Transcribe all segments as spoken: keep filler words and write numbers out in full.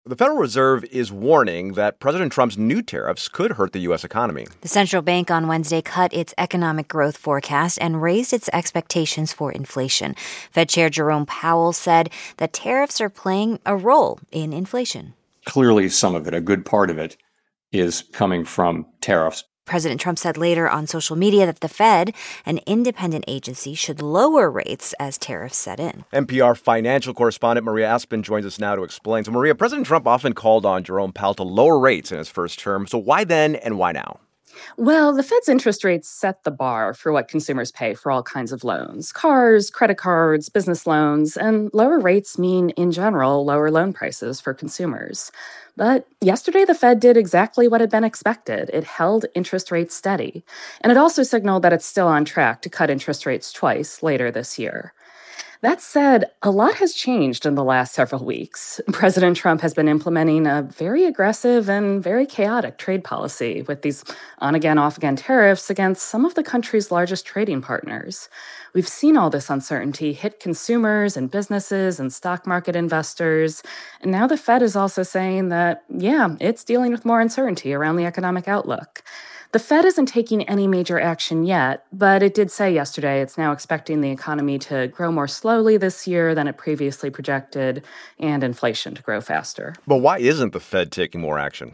The Federal Reserve is warning that President Trump's new tariffs could hurt the U S economy. The central bank on Wednesday cut its economic growth forecast and raised its expectations for inflation. Fed Chair Jerome Powell said that tariffs are playing a role in inflation. Clearly, some of it, a good part of it, is coming from tariffs. President Trump said later on social media that the Fed, an independent agency, should lower rates as tariffs set in. N P R financial correspondent Maria Aspen joins us now to explain. So, Maria, President Trump often called on Jerome Powell to lower rates in his first term. So why then and why now? Well, the Fed's interest rates set the bar for what consumers pay for all kinds of loans, cars, credit cards, business loans, and lower rates mean, in general, lower loan prices for consumers. But yesterday, the Fed did exactly what had been expected. It held interest rates steady. And it also signaled that it's still on track to cut interest rates twice later this year. That said, a lot has changed in the last several weeks. President Trump has been implementing a very aggressive and very chaotic trade policy with these on-again, off-again tariffs against some of the country's largest trading partners. We've seen all this uncertainty hit consumers and businesses and stock market investors. And now the Fed is also saying that, yeah, it's dealing with more uncertainty around the economic outlook. The Fed isn't taking any major action yet, but it did say yesterday it's now expecting the economy to grow more slowly this year than it previously projected, and inflation to grow faster. But why isn't the Fed taking more action?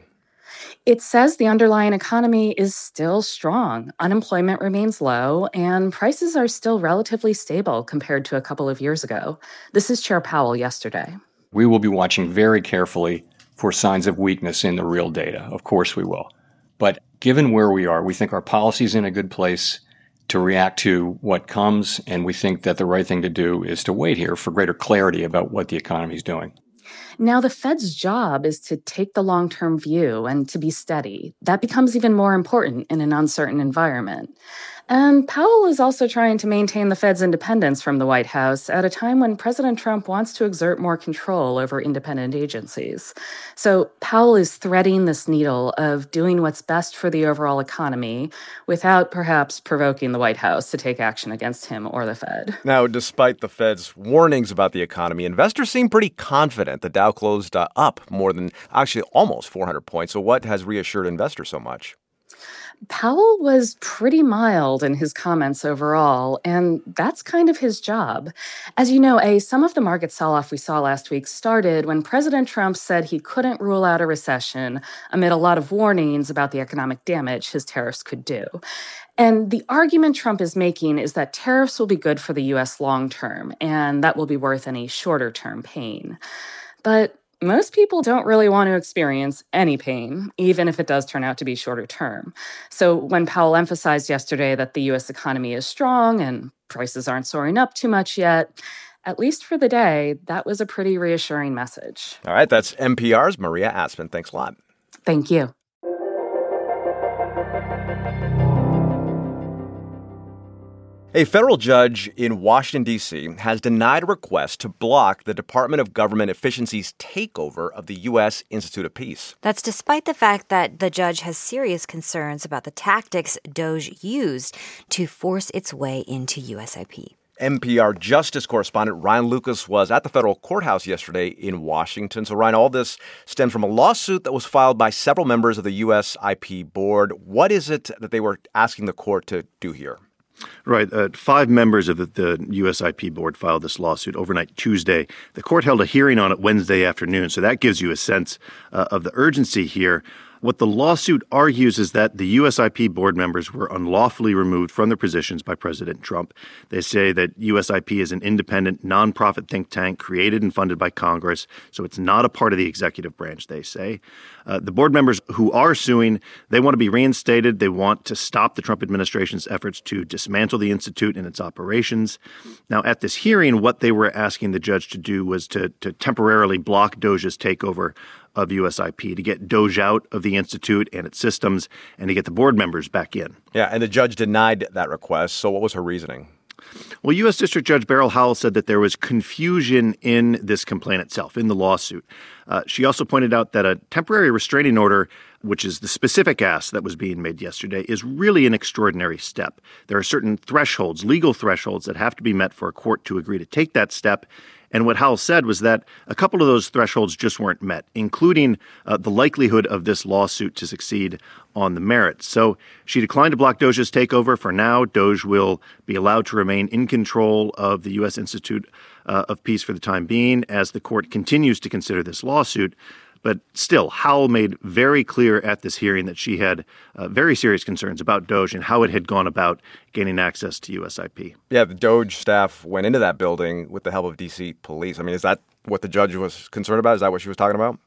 It says the underlying economy is still strong. Unemployment remains low, and prices are still relatively stable compared to a couple of years ago. This is Chair Powell yesterday. We will be watching very carefully for signs of weakness in the real data. Of course we will. But given where we are, we think our policy is in a good place to react to what comes, and we think that the right thing to do is to wait here for greater clarity about what the economy is doing. Now, the Fed's job is to take the long-term view and to be steady. That becomes even more important in an uncertain environment. And Powell is also trying to maintain the Fed's independence from the White House at a time when President Trump wants to exert more control over independent agencies. So Powell is threading this needle of doing what's best for the overall economy without perhaps provoking the White House to take action against him or the Fed. Now, despite the Fed's warnings about the economy, investors seem pretty confident. The Dow closed uh, up more than, actually almost four hundred points. So what has reassured investors so much? Powell was pretty mild in his comments overall, and that's kind of his job. As you know, a some of the market sell-off we saw last week started when President Trump said he couldn't rule out a recession amid a lot of warnings about the economic damage his tariffs could do. And the argument Trump is making is that tariffs will be good for the U S long term, and that will be worth any shorter-term pain. But most people don't really want to experience any pain, even if it does turn out to be shorter term. So when Powell emphasized yesterday that the U S economy is strong and prices aren't soaring up too much yet, at least for the day, that was a pretty reassuring message. All right, that's N P R's Maria Aspen. Thanks a lot. Thank you. A federal judge in Washington, D C has denied a request to block the Department of Government Efficiency's takeover of the U S Institute of Peace. That's despite the fact that the judge has serious concerns about the tactics DOJ used to force its way into U S I P. N P R Justice correspondent Ryan Lucas was at the federal courthouse yesterday in Washington. So, Ryan, all this stems from a lawsuit that was filed by several members of the U S I P board. What is it that they were asking the court to do here? Right. Uh, five members of the, the U S I P board filed this lawsuit overnight Tuesday. The court held a hearing on it Wednesday afternoon, so that gives you a sense uh, of the urgency here. What the lawsuit argues is that the U S I P board members were unlawfully removed from their positions by President Trump. They say that U S I P is an independent, nonprofit think tank created and funded by Congress, so it's not a part of the executive branch, they say. Uh, the board members who are suing, they want to be reinstated. They want to stop the Trump administration's efforts to dismantle the institute and its operations. Now, at this hearing, what they were asking the judge to do was to, to temporarily block DOJ's takeover of U S I P, to get DOJ out of the institute and its systems, and to get the board members back in. Yeah, and the judge denied that request. So what was her reasoning? Well, U S. District Judge Beryl Howell said that there was confusion in this complaint itself, in the lawsuit. Uh, she also pointed out that a temporary restraining order, which is the specific ask that was being made yesterday, is really an extraordinary step. There are certain thresholds, legal thresholds, that have to be met for a court to agree to take that step. And what Howell said was that a couple of those thresholds just weren't met, including uh, the likelihood of this lawsuit to succeed on the merits. So she declined to block Doge's takeover. For now, Doge will be allowed to remain in control of the U S Institute uh, of Peace for the time being as the court continues to consider this lawsuit. But still, Howell made very clear at this hearing that she had uh, very serious concerns about Doge and how it had gone about gaining access to U S I P. Yeah, the Doge staff went into that building with the help of D C police. I mean, is that what the judge was concerned about? Is that what she was talking about?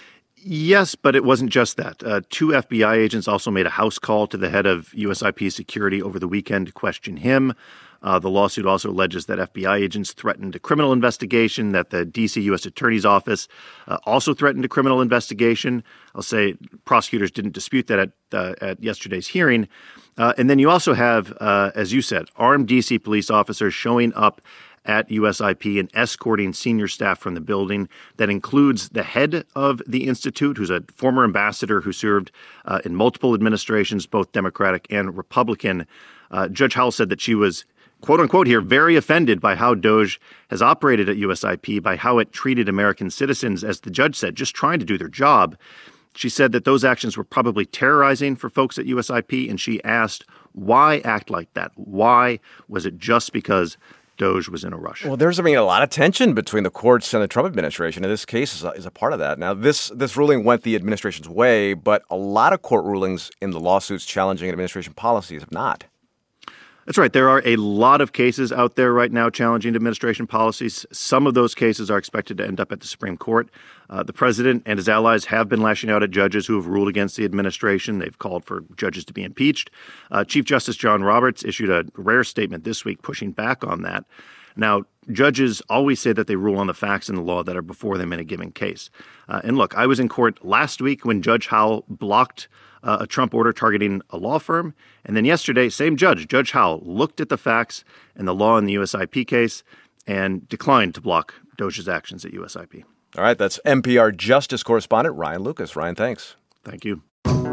Yes, but it wasn't just that. Uh, two F B I agents also made a house call to the head of U S I P security over the weekend to question him. Uh, the lawsuit also alleges that F B I agents threatened a criminal investigation, that the D C U S Attorney's Office uh, also threatened a criminal investigation. I'll say prosecutors didn't dispute that at, uh, at yesterday's hearing. Uh, and then you also have, uh, as you said, armed D C police officers showing up at U S I P and escorting senior staff from the building. That includes the head of the institute, who's a former ambassador who served uh, in multiple administrations, both Democratic and Republican. Uh, Judge Howell said that she was, quote unquote here, very offended by how Doge has operated at U S I P, by how it treated American citizens, as the judge said, just trying to do their job. She said that those actions were probably terrorizing for folks at U S I P, and she asked, why act like that? Why? Was it just because Doge was in a rush? Well, there's, I mean, a lot of tension between the courts and the Trump administration, and this case is a, is a part of that. Now, this this ruling went the administration's way, but a lot of court rulings in the lawsuits challenging administration policies have not. That's right. There are a lot of cases out there right now challenging administration policies. Some of those cases are expected to end up at the Supreme Court. Uh, the president and his allies have been lashing out at judges who have ruled against the administration. They've called for judges to be impeached. Uh, Chief Justice John Roberts issued a rare statement this week pushing back on that. Now, judges always say that they rule on the facts in the law that are before them in a given case. Uh, and look, I was in court last week when Judge Howell blocked uh, a Trump order targeting a law firm. And then yesterday, same judge, Judge Howell, looked at the facts and the law in the U S I P case and declined to block Doge's actions at U S I P. All right, that's N P R Justice correspondent Ryan Lucas. Ryan, thanks. Thank you.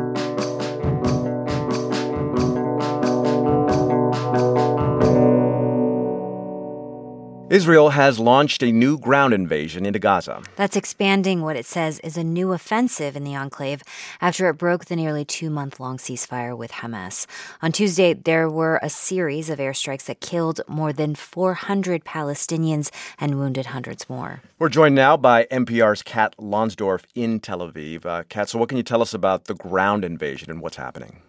Israel has launched a new ground invasion into Gaza. That's expanding what it says is a new offensive in the enclave after it broke the nearly two-month-long ceasefire with Hamas. On Tuesday, there were a series of airstrikes that killed more than four hundred Palestinians and wounded hundreds more. We're joined now by N P R's Kat Lonsdorf in Tel Aviv. Uh, Kat, so what can you tell us about the ground invasion and what's happening?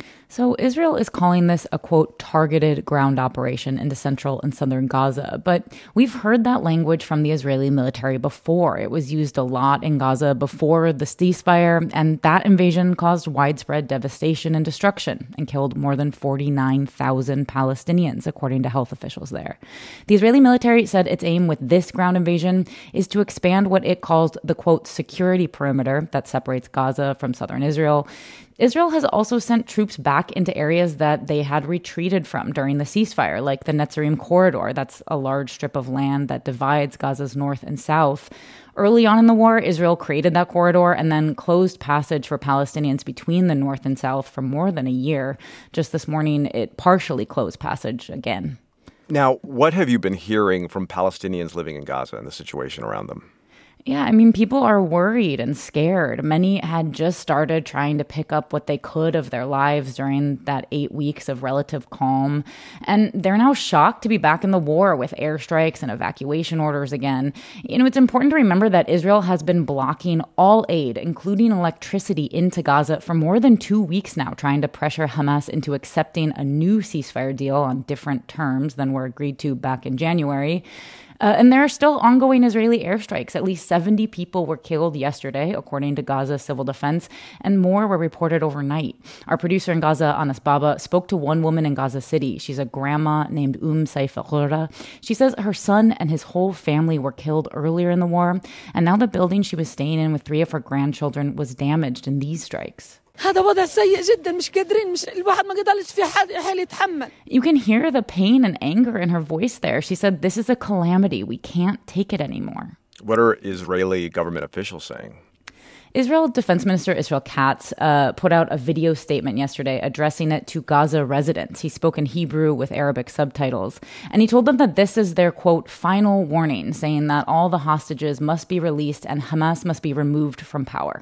So Israel is calling this a, quote, targeted ground operation into central and southern Gaza. But we've heard that language from the Israeli military before. It was used a lot in Gaza before the ceasefire, and that invasion caused widespread devastation and destruction and killed more than forty-nine thousand Palestinians, according to health officials there. The Israeli military said its aim with this ground invasion is to expand what it calls the, quote, security perimeter that separates Gaza from southern Israel. Israel has also sent troops back into areas that they had retreated from during the ceasefire, like the Netzarim corridor. That's a large strip of land that divides Gaza's north and south. Early on in the war, Israel created that corridor and then closed passage for Palestinians between the north and south for more than a year. Just this morning, it partially closed passage again. Now, what have you been hearing from Palestinians living in Gaza and the situation around them? Yeah, I mean, people are worried and scared. Many had just started trying to pick up what they could of their lives during that eight weeks of relative calm. And they're now shocked to be back in the war with airstrikes and evacuation orders again. You know, it's important to remember that Israel has been blocking all aid, including electricity, into Gaza for more than two weeks now, trying to pressure Hamas into accepting a new ceasefire deal on different terms than were agreed to back in January. Uh, and there are still ongoing Israeli airstrikes. At least seventy people were killed yesterday, according to Gaza Civil Defense, and more were reported overnight. Our producer in Gaza, Anas Baba, spoke to one woman in Gaza City. She's a grandma named Um Saif al-Ghura. She says her son and his whole family were killed earlier in the war, and now the building she was staying in with three of her grandchildren was damaged in these strikes. هذا وضع سيء جدا مش قادرين مش الواحد ما قدرش في حال يتحمل. You can hear the pain and anger in her voice there. She said, "This is a calamity. We can't take it anymore." What are Israeli government officials saying? Israel Defense Minister Israel Katz uh, put out a video statement yesterday addressing it to Gaza residents. He spoke in Hebrew with Arabic subtitles, and he told them that this is their, quote, final warning, saying that all the hostages must be released and Hamas must be removed from power.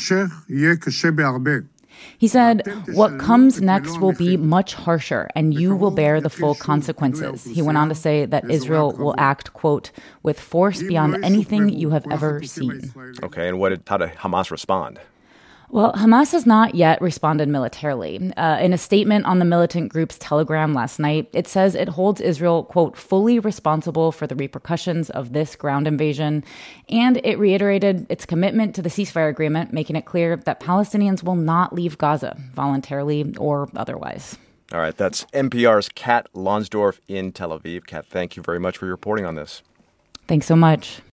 He said, what comes next will be much harsher, and you will bear the full consequences. He went on to say that Israel will act, quote, with force beyond anything you have ever seen. Okay, and what did, how did Hamas respond? Well, Hamas has not yet responded militarily. Uh, in a statement on the militant group's Telegram last night, it says it holds Israel, quote, fully responsible for the repercussions of this ground invasion. And it reiterated its commitment to the ceasefire agreement, making it clear that Palestinians will not leave Gaza, voluntarily or otherwise. All right, that's N P R's Kat Lonsdorf in Tel Aviv. Kat, thank you very much for your reporting on this. Thanks so much.